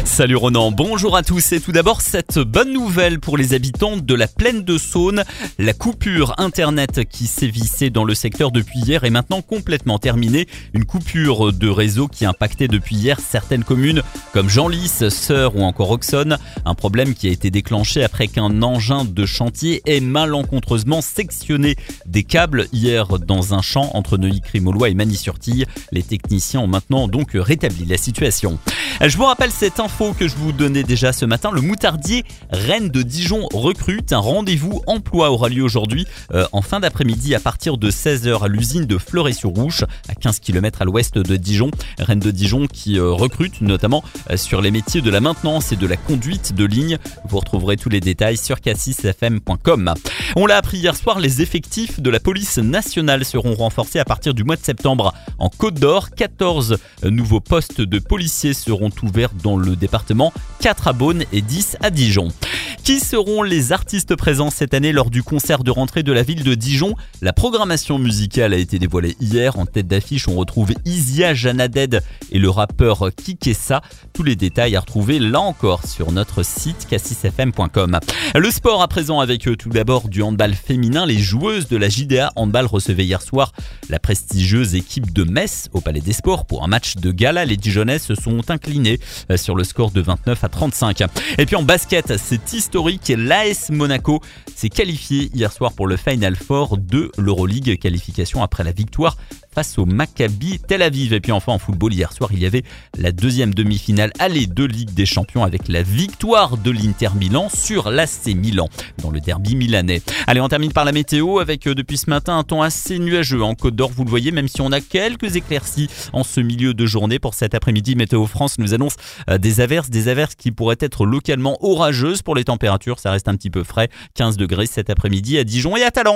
Salut Ronan, bonjour à tous et tout d'abord cette bonne nouvelle pour les habitants de la plaine de Saône. La coupure internet qui sévissait dans le secteur depuis hier est maintenant complètement terminée. Une coupure de réseau qui impactait depuis hier certaines communes comme Genlis, Sœurs ou encore Auxonne. Un problème qui a été déclenché après qu'un engin de chantier ait malencontreusement sectionné des câbles hier dans un champ entre Neuilly-Crimolois et Magny-sur-Tille. Les techniciens ont maintenant donc rétabli la situation. Je vous rappelle cette info que je vous donnais déjà ce matin. Le moutardier Rennes de Dijon recrute. Un rendez-vous emploi aura lieu aujourd'hui en fin d'après-midi à partir de 16h à l'usine de Fleuret-sur-Rouche à 15 km à l'ouest de Dijon. Rennes de Dijon qui recrute notamment sur les métiers de la maintenance et de la conduite de ligne. Vous retrouverez tous les détails sur k6fm.com. On l'a appris hier soir, les effectifs de la police nationale seront renforcés à partir du mois de septembre en Côte d'Or. 14 nouveaux postes de policiers seront ouverts dans le département, 4 à Beaune et 10 à Dijon. Qui seront les artistes présents cette année lors du concert de rentrée de la ville de Dijon? La programmation musicale a été dévoilée hier. En tête d'affiche, on retrouve Isia Janaded et le rappeur Kikessa. Tous les détails à retrouver là encore sur notre site k6fm.com. Le sport à présent avec tout d'abord du handball féminin. Les joueuses de la JDA Handball recevaient hier soir la prestigieuse équipe de Metz au Palais des Sports pour un match de gala. Les Dijonnaises se sont inclinées sur le score de 29-35. Et puis en basket, c'est historique. L'AS Monaco s'est qualifié hier soir pour le Final Four de l'Euroleague. Qualification après la victoire face au Maccabi Tel Aviv. Et puis enfin en football, hier soir, il y avait la deuxième demi-finale aller de Ligue des Champions avec la victoire de l'Inter Milan sur l'AC Milan dans le derby milanais. Allez, on termine par la météo avec depuis ce matin un temps assez nuageux en Côte d'Or. Vous le voyez, même si on a quelques éclaircies en ce milieu de journée. Pour cet après-midi, Météo France nous annonce des averses qui pourraient être localement orageuses. Pour les températures, ça reste un petit peu frais. 15 degrés cet après-midi à Dijon et à Talent.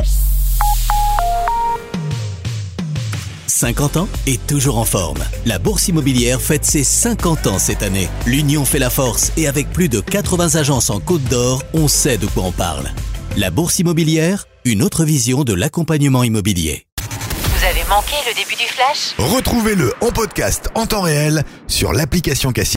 50 ans et toujours en forme. La Bourse Immobilière fête ses 50 ans cette année. L'union fait la force et avec plus de 80 agences en Côte d'Or, on sait de quoi on parle. La Bourse Immobilière, une autre vision de l'accompagnement immobilier. Vous avez manqué le début du flash ? Retrouvez-le en podcast en temps réel sur l'application K6.